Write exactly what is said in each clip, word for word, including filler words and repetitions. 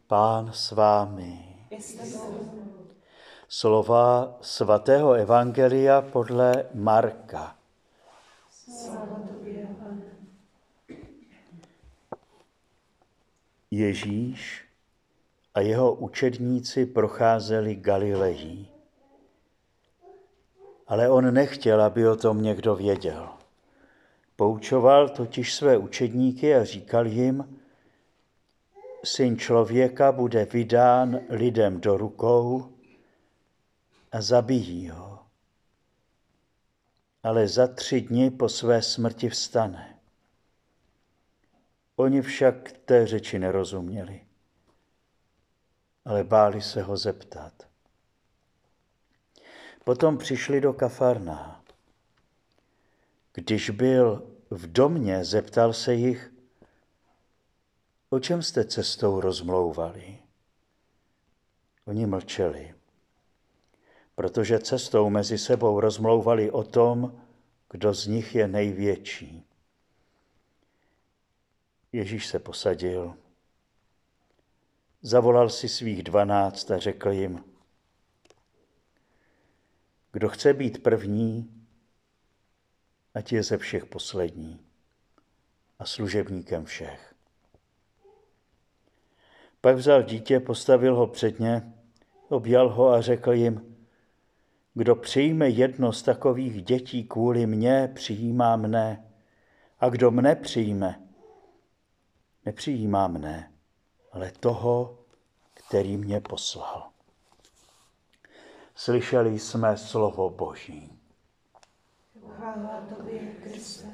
Pán s vámi. Slova svatého evangelia podle Marka. Ježíš a jeho učedníci procházeli Galilejí. Ale on nechtěl, aby o tom někdo věděl. Poučoval totiž své učedníky a říkal jim: Syn člověka bude vydán lidem do rukou a zabijí ho. Ale za tři dny po své smrti vstane. Oni však té řeči nerozuměli, ale báli se ho zeptat. Potom přišli do Kafarná. Když byl v domě, zeptal se jich: O čem jste cestou rozmlouvali? Oni mlčeli, protože cestou mezi sebou rozmlouvali o tom, kdo z nich je největší. Ježíš se posadil, zavolal si svých dvanáct a řekl jim: Kdo chce být první, ať je ze všech poslední a služebníkem všech. Pak vzal dítě, postavil ho před ně, objal ho a řekl jim: Kdo přijme jedno z takových dětí kvůli mně, přijímá mne, a kdo mne přijme, nepřijímá mne, ale toho, který mě poslal. Slyšeli jsme slovo Boží. Chvála tobě, Kriste.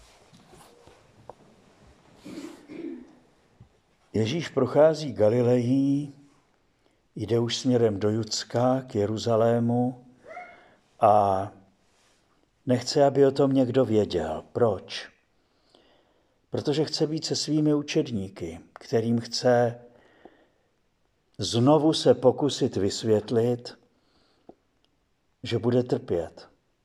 Ježíš prochází Galilejí, jde už směrem do Judska, k Jeruzalému a nechce, aby o tom někdo věděl. Proč? Protože chce být se svými učedníky, kterým chce znovu se pokusit vysvětlit, že bude trpět.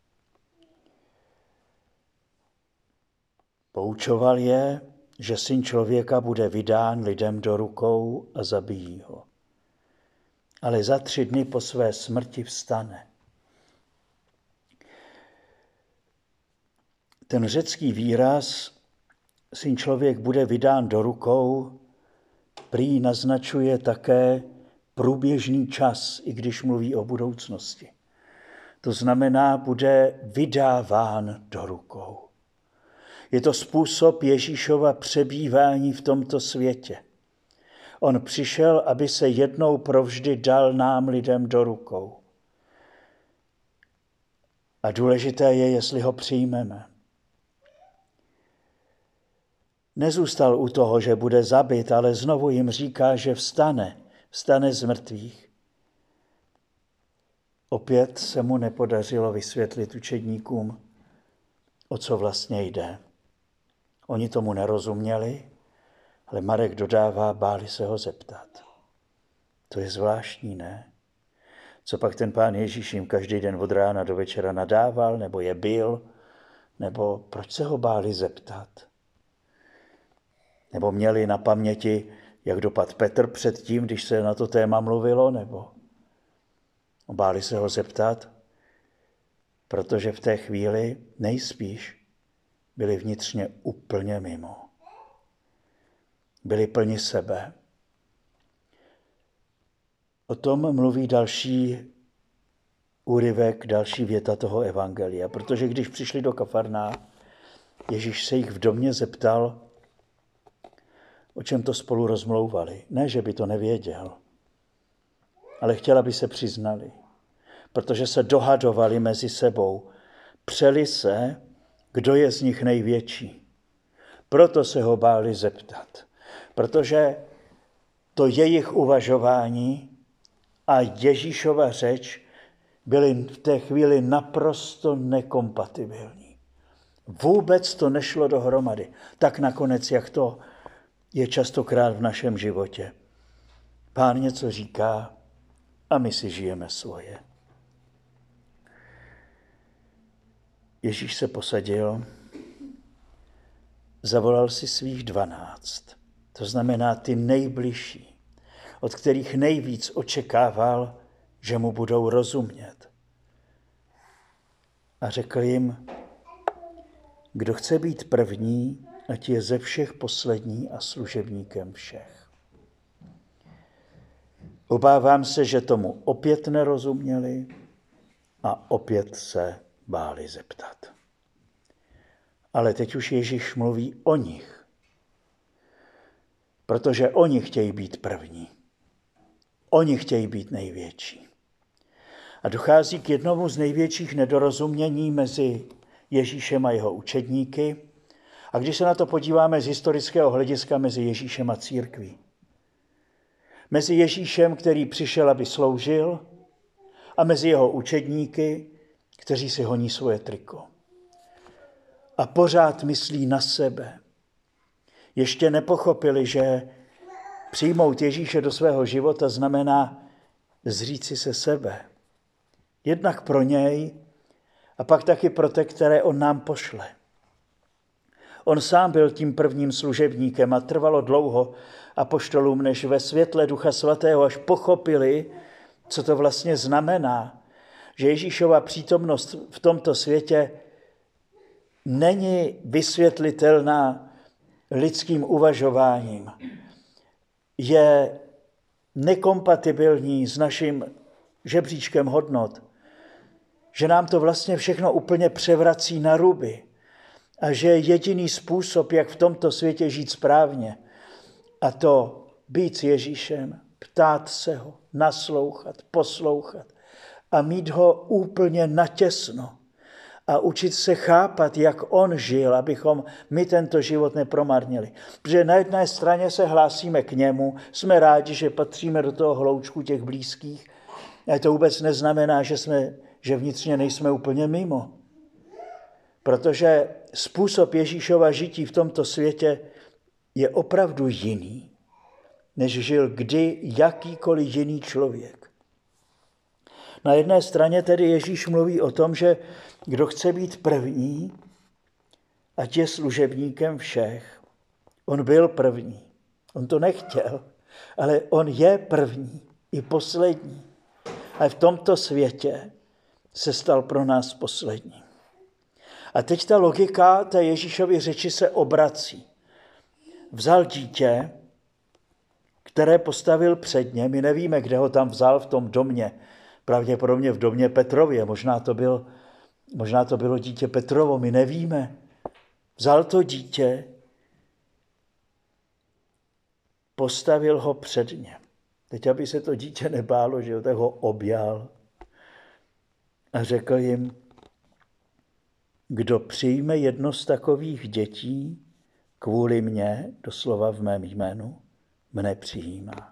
Poučoval je, že Syn člověka bude vydán lidem do rukou a zabijí ho. Ale za tři dny po své smrti vstane. Ten řecký výraz Syn člověk bude vydán do rukou prý naznačuje také průběžný čas, i když mluví o budoucnosti. To znamená, bude vydáván do rukou. Je to způsob Ježíšova přebývání v tomto světě. On přišel, aby se jednou provždy dal nám lidem do rukou. A důležité je, jestli ho přijmeme. Nezůstal u toho, že bude zabit, ale znovu jim říká, že vstane, vstane z mrtvých. Opět se mu nepodařilo vysvětlit učedníkům, o co vlastně jde. Oni tomu nerozuměli, ale Marek dodává, báli se ho zeptat. To je zvláštní, ne? Co pak ten Pán Ježíš jim každý den od rána do večera nadával, nebo je bil, nebo proč se ho báli zeptat? Nebo měli na paměti, jak dopadl Petr předtím, když se na to téma mluvilo, nebo báli se ho zeptat, protože v té chvíli nejspíš byli vnitřně úplně mimo. Byli plni sebe. O tom mluví další úryvek, další věta toho evangelia, protože když přišli do Kafarná, Ježíš se jich v domě zeptal, o čem to spolu rozmlouvali. Ne, že by to nevěděl, ale chtěl, aby se přiznali, protože se dohadovali mezi sebou. Přeli se, kdo je z nich největší. Proto se ho báli zeptat, protože to jejich uvažování a Ježíšova řeč byly v té chvíli naprosto nekompatibilní. Vůbec to nešlo dohromady. Tak nakonec, jak to je častokrát v našem životě. Pán něco říká a my si žijeme svoje. Ježíš se posadil, zavolal si svých dvanáct, to znamená ty nejbližší. od kterých nejvíc očekával, že mu budou rozumět. A řekl jim, kdo chce být první, ať je ze všech poslední a služebníkem všech. Obávám se, že tomu opět nerozuměli a opět se báli zeptat. Ale teď už Ježíš mluví o nich, protože oni chtějí být první. Oni chtějí být největší. A dochází k jednomu z největších nedorozumění mezi Ježíšem a jeho učedníky. A když se na to podíváme z historického hlediska, mezi Ježíšem a církví. Mezi Ježíšem, který přišel, aby sloužil, a mezi jeho učedníky, kteří si honí svoje triko. A pořád myslí na sebe. Ještě nepochopili, že přijmout Ježíše do svého života znamená zříci se sebe. Jednak pro něj a pak taky pro ty, které on nám pošle. On sám byl tím prvním služebníkem a trvalo dlouho apoštolům, než ve světle Ducha Svatého až pochopili, co to vlastně znamená, že Ježíšova přítomnost v tomto světě není vysvětlitelná lidským uvažováním. Je nekompatibilní s naším žebříčkem hodnot, že nám to vlastně všechno úplně převrací na ruby a že jediný způsob, jak v tomto světě žít správně, a to být s Ježíšem, ptát se ho, naslouchat, poslouchat a mít ho úplně natěsno a učit se chápat, jak on žil, abychom my tento život nepromarnili. Protože na jedné straně se hlásíme k němu, jsme rádi, že patříme do toho hloučku těch blízkých, ale to vůbec neznamená, že, jsme, že vnitřně nejsme úplně mimo. Protože způsob Ježíšova žití v tomto světě je opravdu jiný, než žil kdy jakýkoliv jiný člověk. Na jedné straně tedy Ježíš mluví o tom, že kdo chce být první, ať je služebníkem všech. On byl první. On to nechtěl, ale on je první i poslední. A v tomto světě se stal pro nás poslední. A teď ta logika té Ježíšovy řeči se obrací. Vzal dítě, které postavil před ně. My nevíme, kde ho tam vzal v tom domě. Pravděpodobně v domě Petrově. Možná to, byl, možná to bylo dítě Petrovo, my nevíme. Vzal to dítě, postavil ho před ně. Teď, aby se to dítě nebálo, že jo, tak ho objal a řekl jim, kdo přijme jedno z takových dětí kvůli mně, doslova v mém jménu, mne přijímá.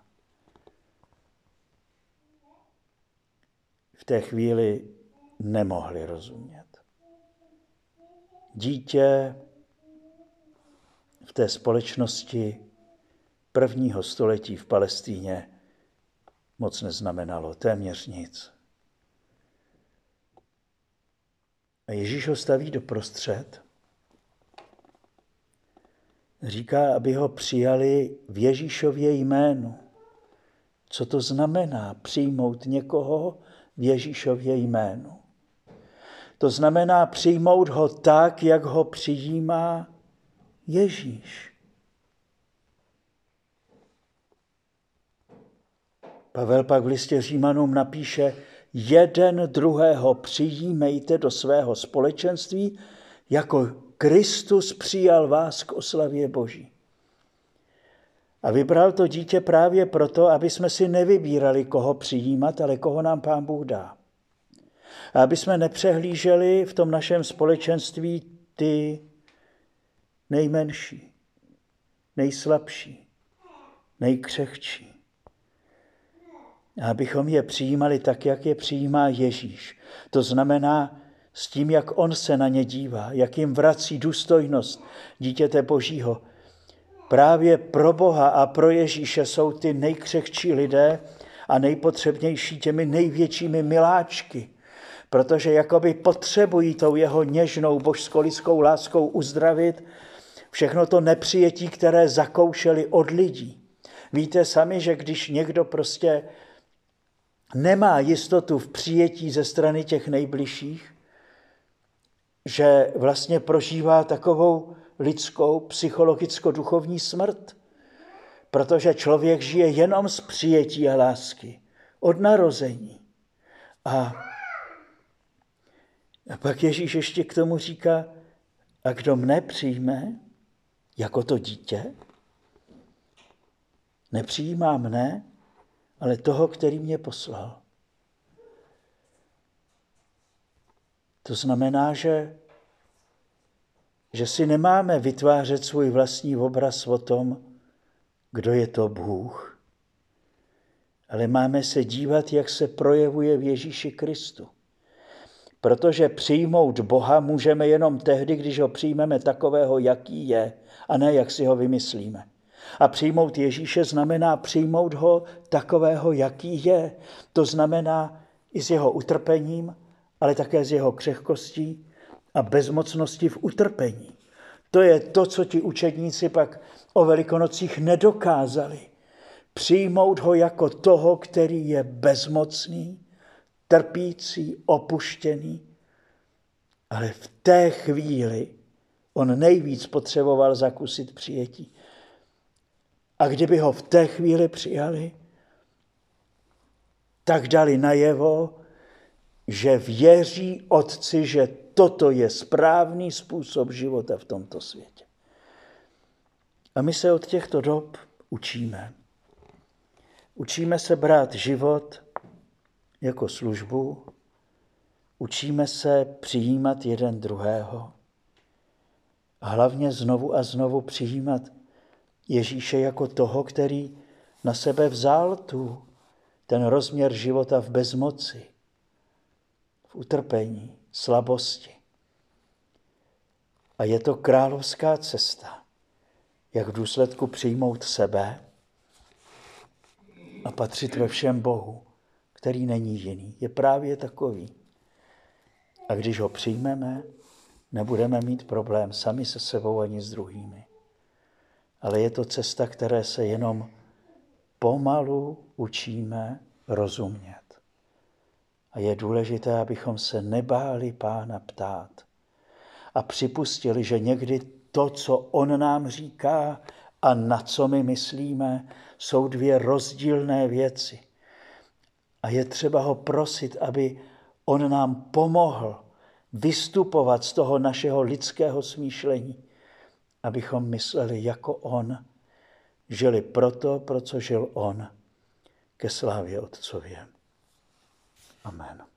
V té chvíli nemohli rozumět. Dítě v té společnosti prvního století v Palestíně moc neznamenalo, téměř nic. A Ježíš ho staví doprostřed. Říká, aby ho přijali v Ježíšově jménu. Co to znamená přijmout někoho v Ježíšově jménu? To znamená přijmout ho tak, jak ho přijímá Ježíš. Pavel pak v listě Římanům napíše, jeden druhého přijímejte do svého společenství, jako Kristus přijal vás k oslavě Boží. A vybral to dítě právě proto, aby jsme si nevybírali, koho přijímat, ale koho nám Pán Bůh dá. A aby jsme nepřehlíželi v tom našem společenství ty nejmenší, nejslabší, nejkřehčí. A abychom je přijímali tak, jak je přijímá Ježíš. To znamená s tím, jak on se na ně dívá, jak jim vrací důstojnost dítěte Božího. Právě pro Boha a pro Ježíše jsou ty nejkřehčí lidé a nejpotřebnější těmi největšími miláčky, protože jakoby potřebují tou jeho něžnou božsko-lidskou láskou uzdravit všechno to nepřijetí, které zakoušeli od lidí. Víte sami, že když někdo prostě nemá jistotu v přijetí ze strany těch nejbližších, že vlastně prožívá takovou lidskou psychologicko-duchovní smrt, protože člověk žije jenom z přijetí a lásky, od narození. A, a pak Ježíš ještě k tomu říká, a kdo mne přijme jako to dítě, nepřijímá mne, ale toho, který mě poslal. To znamená, že, že si nemáme vytvářet svůj vlastní obraz o tom, kdo je to Bůh, ale máme se dívat, jak se projevuje v Ježíši Kristu. Protože přijmout Boha můžeme jenom tehdy, když ho přijmeme takového, jaký je, a ne jak si ho vymyslíme. A přijmout Ježíše znamená přijmout ho takového, jaký je. To znamená i s jeho utrpením, ale také s jeho křehkostí a bezmocností v utrpení. To je to, co ti učedníci pak o Velikonocích nedokázali. Přijmout ho jako toho, který je bezmocný, trpící, opuštěný. Ale v té chvíli on nejvíc potřeboval zakusit přijetí. A kdyby ho v té chvíli přijali, tak dali najevo, že věří Otci, že toto je správný způsob života v tomto světě. A my se od těchto dob učíme. Učíme se brát život jako službu, učíme se přijímat jeden druhého a hlavně znovu a znovu přijímat Ježíše jako toho, který na sebe vzal tu, ten rozměr života v bezmoci, v utrpení, slabosti. A je to královská cesta, jak v důsledku přijmout sebe a patřit ve všem Bohu, který není jiný, je právě takový. A když ho přijmeme, nebudeme mít problém sami se sebou ani s druhými. Ale je to cesta, které se jenom pomalu učíme rozumět. A je důležité, abychom se nebáli Pána ptát a připustili, že někdy to, co on nám říká a na co my myslíme, jsou dvě rozdílné věci. A je třeba ho prosit, aby on nám pomohl vystupovat z toho našeho lidského smýšlení, abychom mysleli jako on, žili proto, pro co žil on, ke slávě Otcově. Amen.